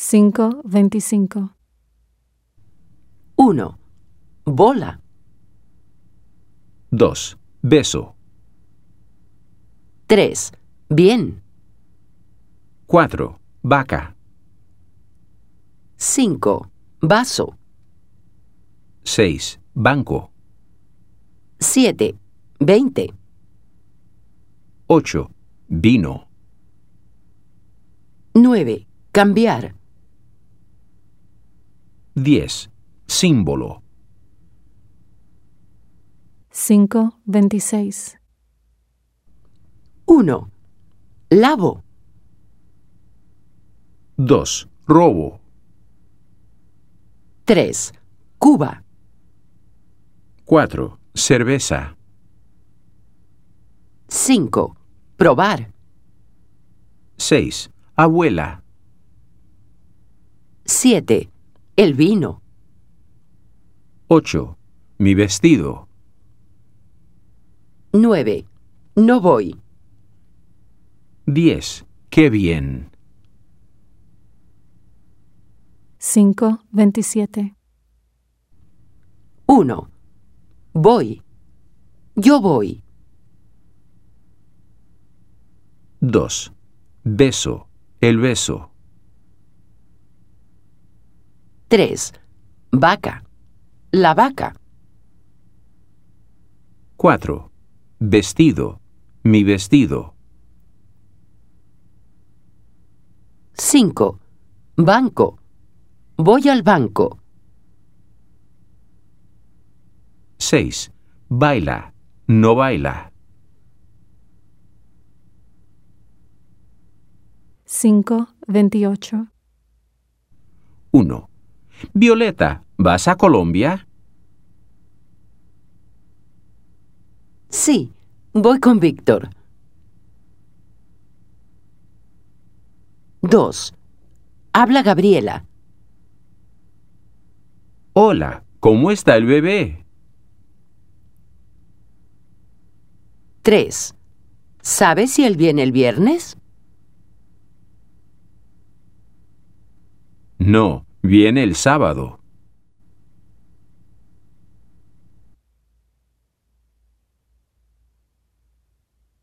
5:25. 1. Bola. 2. Beso. 3. Bien. 4. Vaca. 5. Vaso. 6. Banco. 7. 20. 8. Vino. 9. Cambiar. 10. Símbolo. 5:26. 1. Lavo. 2. Robo. 3. Cuba. 4. Cerveza. 5. Probar. 6. Abuela. 7. El vino. 8. Mi vestido. 9. No voy. 10. Qué bien. 5:27. 1. Voy. Yo voy. 2. Beso. El beso. 3. Vaca. La vaca. 4. Vestido. Mi vestido. 5. Banco. Voy al banco. 6. Baila. No baila. 5:28. 1. Violeta, ¿vas a Colombia? Sí, voy con Víctor. 2. Habla Gabriela. Hola, ¿cómo está el bebé? 3. ¿Sabes si él viene el viernes? No, viene el sábado.